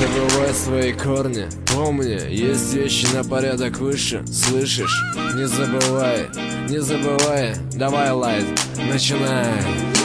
забывай свои корни. Помни, есть вещи на порядок выше. Слышишь? Не забывай, не забывай. Давай, лайт, начинай.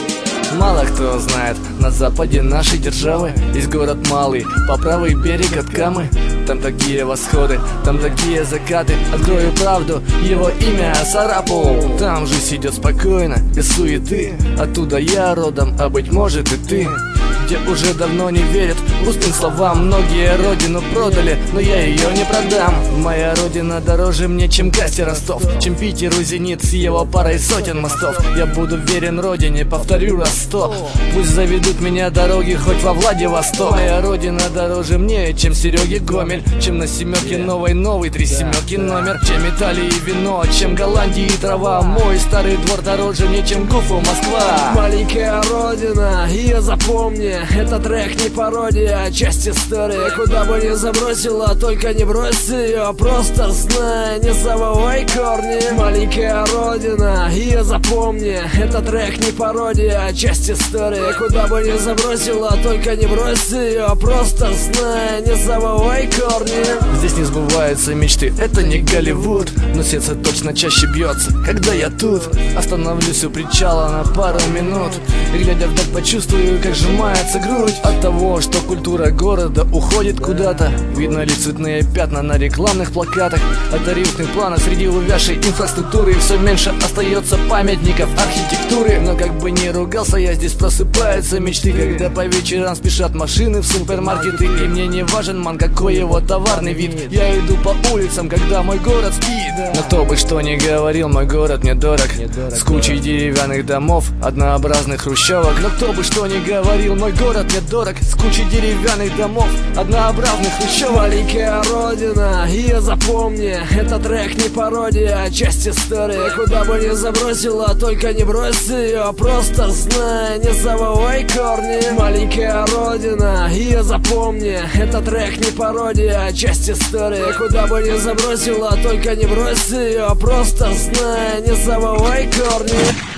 Мало кто знает, на западе нашей державы есть город малый, по правый берег от Камы. Там такие восходы, там такие закаты. Открою правду, его имя Сарапул. Там же сидят спокойно, без суеты. Оттуда я родом, а быть может и ты. Где уже давно не верят пустым словам. Многие родину продали, но я ее не продам. Моя родина дороже мне, чем Касси Ростов, чем Питеру Зенит с его парой сотен мостов. Я буду верен родине, повторю раз 100. Пусть заведут меня дороги хоть во Владивосток. Моя родина дороже мне, чем Сереге Гомель, чем на семерке новый 3 семерки номер, чем Италии вино, чем Голландии трава. Мой старый двор дороже мне, чем Гуфу Москва. Маленькая родина, ее запомни. Этот трек не пародия, а часть истории. Куда бы ни забросила, только не брось ее. Просто знай, не забывай корни. Маленькая родина, ее запомни. Этот трек не пародия, а часть истории. Куда бы ни забросила, только не брось ее. Просто знай, не забывай корни. Здесь не сбываются мечты, это не Голливуд. Но сердце точно чаще бьется, когда я тут. Остановлюсь у причала на пару минут и, глядя вдаль, почувствую, как сжимается грудь от того, что культура города уходит куда-то. Видно лишь цветные пятна на рекламных плакатах, а тарифных планах среди увязшей инфраструктуры. И все меньше остается памятников архитектуры. Но как бы ни ругался я, здесь просыпаются мечты, когда по вечерам спешат машины в супермаркеты. И мне не важен, ман, какой его товарный вид. Я иду по улицам, когда мой город спит. Но кто бы что ни говорил, мой город мне дорог. С кучей деревянных домов, однообразных хрущевок. Но кто бы что ни говорил, мой город мне дорог. С кучей деревянных домов, однообразных хрущевок. Маленькая родина, ее запомни. Этот трек не пародия, а часть истории. Куда бы ни забросила, только не брось ее. Просто знай, не забывай корни. Маленькая родина, ее запомни. Этот трек не пародия, а часть истории. Куда бы ни забросила, только не брось ее. Просто знай, не забывай корни.